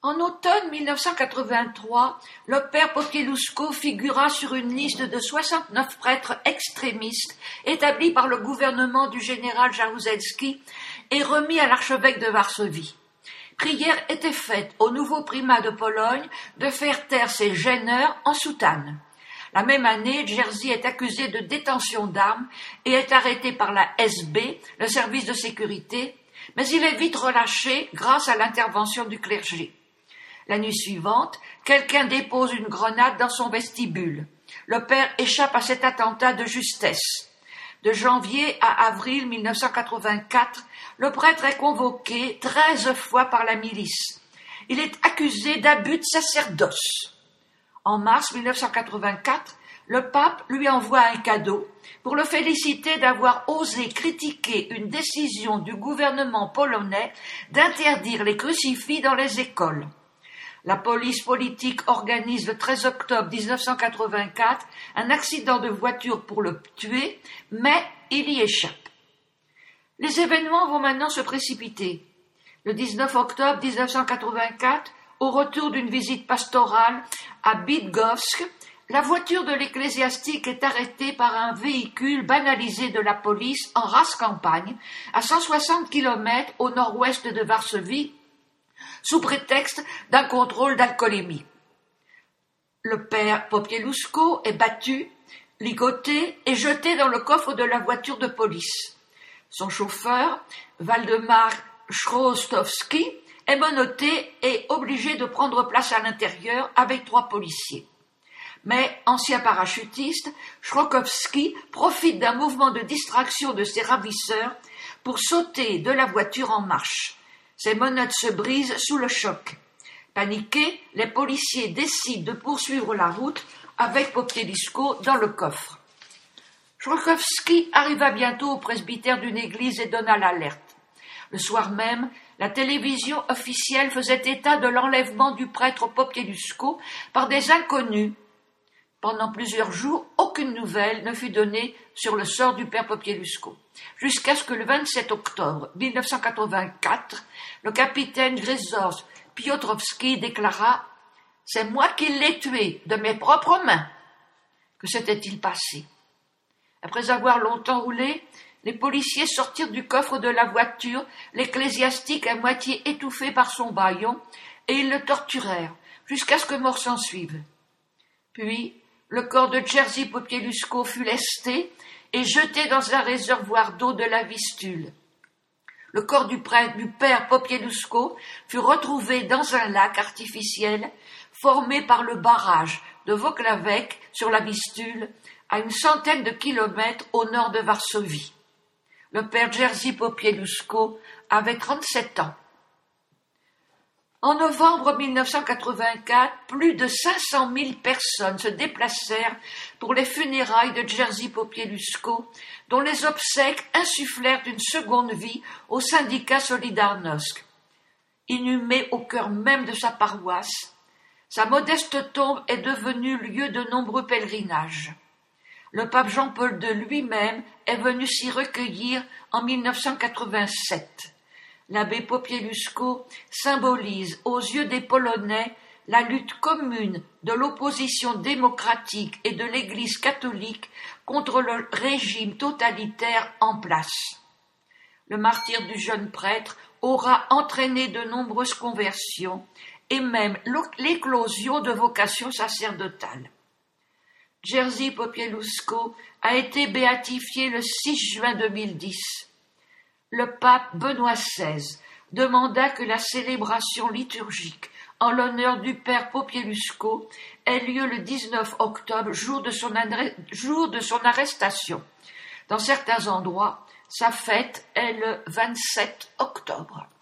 En automne 1983, le père Popieluszko figura sur une liste de 69 prêtres extrémistes établis par le gouvernement du général Jaruzelski et remis à l'archevêque de Varsovie. Prière était faite au nouveau primat de Pologne de faire taire ces gêneurs en soutane. La même année, Jerzy est accusé de détention d'armes et est arrêté par la SB, le service de sécurité, mais il est vite relâché grâce à l'intervention du clergé. La nuit suivante, quelqu'un dépose une grenade dans son vestibule. Le père échappe à cet attentat de justesse. De janvier à avril 1984, le prêtre est convoqué 13 fois par la milice. Il est accusé d'abus de sacerdoce. En mars 1984, le pape lui envoie un cadeau pour le féliciter d'avoir osé critiquer une décision du gouvernement polonais d'interdire les crucifix dans les écoles. La police politique organise le 13 octobre 1984 un accident de voiture pour le tuer, mais il y échappe. Les événements vont maintenant se précipiter. Le 19 octobre 1984, au retour d'une visite pastorale à Bydgoszcz, la voiture de l'ecclésiastique est arrêtée par un véhicule banalisé de la police en race campagne, à 160 km au nord-ouest de Varsovie, sous prétexte d'un contrôle d'alcoolémie. Le père Popieluszko est battu, ligoté et jeté dans le coffre de la voiture de police. Son chauffeur, Waldemar Chrostowski, est menotté et obligé de prendre place à l'intérieur avec 3 policiers. Mais, ancien parachutiste, Chrostowski profite d'un mouvement de distraction de ses ravisseurs pour sauter de la voiture en marche. Ses menottes se brisent sous le choc. Paniqués, les policiers décident de poursuivre la route avec Popieluszko dans le coffre. Chrostowski arriva bientôt au presbytère d'une église et donna l'alerte. Le soir même, la télévision officielle faisait état de l'enlèvement du prêtre Popieluszko par des inconnus. Pendant plusieurs jours, aucune nouvelle ne fut donnée sur le sort du père Popieluszko, jusqu'à ce que le 27 octobre 1984, le capitaine Grzegorz Piotrowski déclara « C'est moi qui l'ai tué de mes propres mains ». Que s'était-il passé? Après avoir longtemps roulé, les policiers sortirent du coffre de la voiture l'ecclésiastique à moitié étouffé par son bâillon et ils le torturèrent jusqu'à ce que mort s'en suive. Puis, le corps de Jerzy Popieluszko fut lesté et jeté dans un réservoir d'eau de la Vistule. Le corps du père Popieluszko fut retrouvé dans un lac artificiel formé par le barrage de Włocławek sur la Vistule, à une centaine de kilomètres au nord de Varsovie. Le père Jerzy Popieluszko avait 37 ans. En novembre 1984, plus de 500 000 personnes se déplacèrent pour les funérailles de Jerzy Popieluszko, dont les obsèques insufflèrent une seconde vie au syndicat Solidarność. Inhumé au cœur même de sa paroisse, sa modeste tombe est devenue lieu de nombreux pèlerinages. Le pape Jean-Paul II lui-même est venu s'y recueillir en 1987. L'abbé Popieluszko symbolise aux yeux des Polonais la lutte commune de l'opposition démocratique et de l'Église catholique contre le régime totalitaire en place. Le martyre du jeune prêtre aura entraîné de nombreuses conversions et même l'éclosion de vocations sacerdotales. Jerzy Popieluszko a été béatifié le 6 juin 2010. Le pape Benoît XVI demanda que la célébration liturgique en l'honneur du père Popieluszko ait lieu le 19 octobre, jour de son arrestation. Dans certains endroits, sa fête est le 27 octobre.